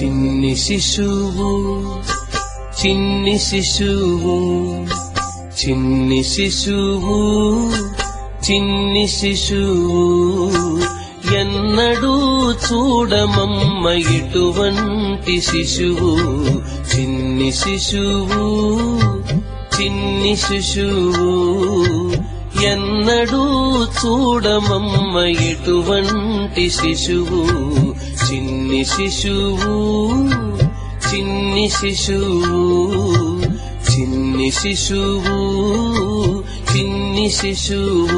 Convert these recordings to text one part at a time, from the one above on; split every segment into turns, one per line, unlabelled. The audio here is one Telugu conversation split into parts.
చిన్ని శిశువు చిన్ని శిశువు చిన్ని శిశువు చిన్ని శిశువు ఎన్నడూ చూడమమ్మ ఇటువంటి శిశువు చిన్ని శిశువు చిన్ని శిశువు ఎన్నడూ చూడమమ్మ ఇటువంటి శిశువు చిన్ని శిశువు చిన్ని శిశువు చిన్ని శిశువు చిన్ని శిశువు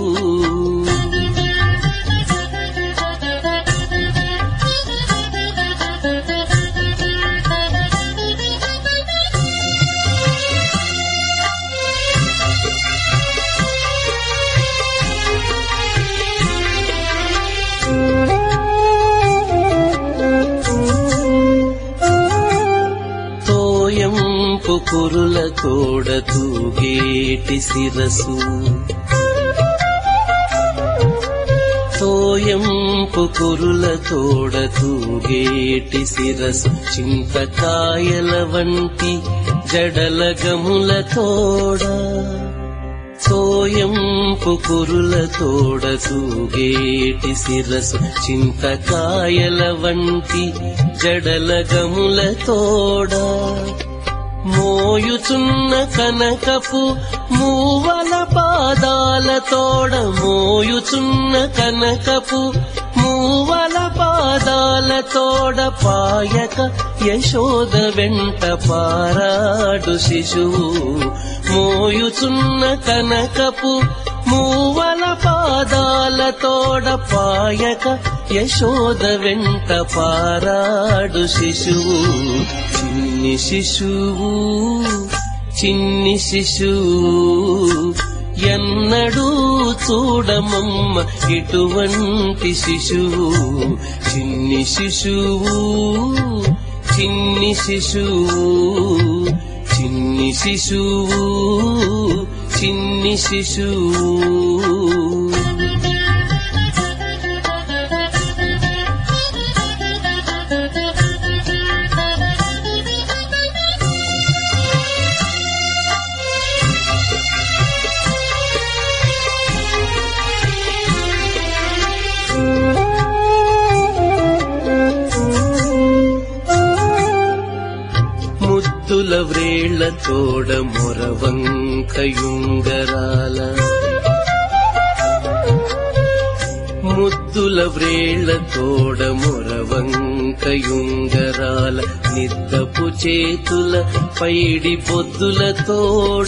కురుల తోడ తూగేటి శిరసు తోయంపు కురుల తోడ తూగేటి శిరసు చింతకాయల వంటి జడల గముల తోడ తోయంపు కురుల తోడ తూగేటి శిరసు చింతకాయల వంటి జడల గముల తోడ మోయుచున్న కనకపు మూవల పాదాల తోడ మోయుచున్న కనకపు మూవల పాదాల తోడ పాయక యశోద వెంట పారాడు శిశువు మోయుచున్న కనకపు మూవల పాదాల తోడ పాయక యశోద వెంట పారాడు శిశువు చిన్ని శిశువు చిన్ని శిశువు ఎన్నడూ చూడమమ్మ ఇటువంటి శిశువు చిన్ని శిశువు చిన్ని శిశువు చిన్ని శిశువు చిన్ని శిశువు ముద్దుల వ్రేళ్ల తోడ మొరవంకయుంగరాల ముద్దుల వ్రేళ్ల తోడ మొరవంకయుంగరాల నిద్దపు చేతుల పైడి పొద్దుల తోడ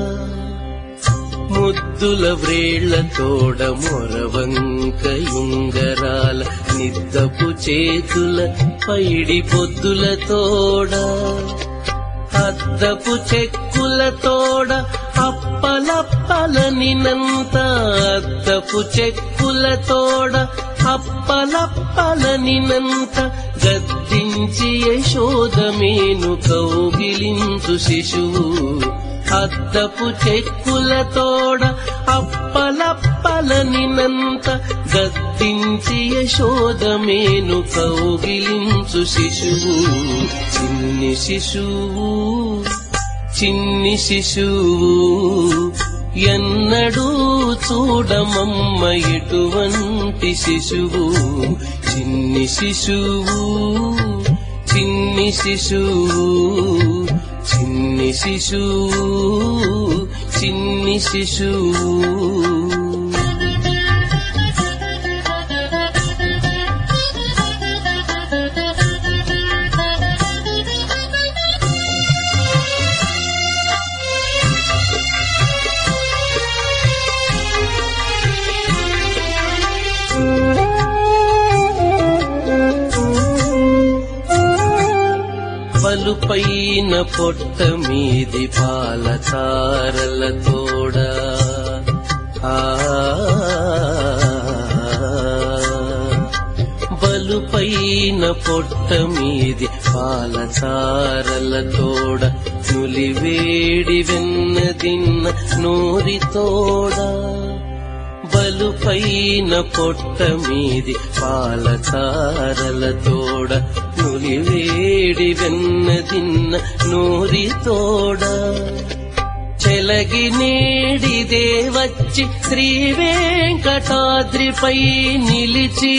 ముద్దుల వ్రేళ్ల తోడ మొరవంకయుంగరాల నిద్దపు చేతుల పైడి పొద్దుల తోడ అద్దపు చెక్కుల తోడ అప్పలప్పలనినంత అద్దపు చెక్కుల తోడ అప్పలప్పలనినంత గద్దించి యశోదమేను కౌగిలించు శిశువు అద్దపు చెక్కుల తోడ అప్పలప్పలనినంత గద్దించి యశోదమేను కౌగిలించు శిశువు చిన్ని శిశువు చిన్ని శిశువు ఎన్నడూ చూడమమ్మ ఇటువంటి శిశువు చిన్ని శిశువు చిన్ని శిశువు చిన్ని శిశువు చిన్ని శిశువు పైన పొట్ట మీది పాల చారల తోడ బలుపైన పొట్ట మీది పాల చారల తోడ నులివేడి వెన్నదిన్న నోరి తోడ బలుపైన పొట్ట మీది పాల చారల తోడ నులివేడి వెన్నదిన్న నోరితోడ చెలగి నేడిదే వచ్చి శ్రీ వెంకటాద్రిపై నిలిచి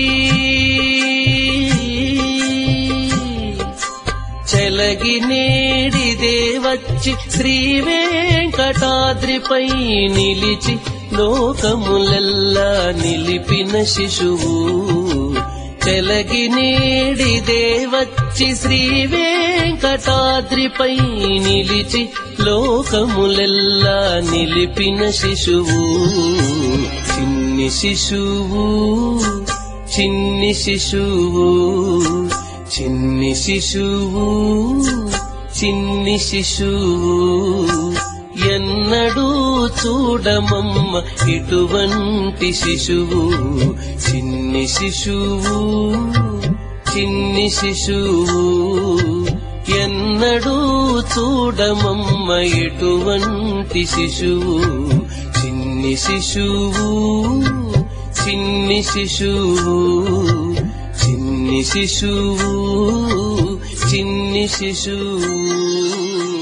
చెలగి నేడిదే వచ్చి శ్రీ వెంకటాద్రిపై నిలిచి లోకములెల్లా నిలిపిన శిశువు చెలగి నేడిదే వచ్చి శ్రీ వెంకటాద్రిపై నిలిచి లోకములెల్లా నిలిపిన శిశువు చిన్ని శిశువు చిన్ని శిశువు చిన్ని శిశువు చిన్ని శిశువు ఎన్నడూ చూడమమ్మ ఇటువంటి శిశువు చిన్ని శిశువు చిన్ని శిశువు ఎన్నడూ చూడమమ్మ ఇటువంటి శిశువు చిన్ని శిశువు చిన్ని శిశువు చిన్ని శిశువు చిన్ని శిశువు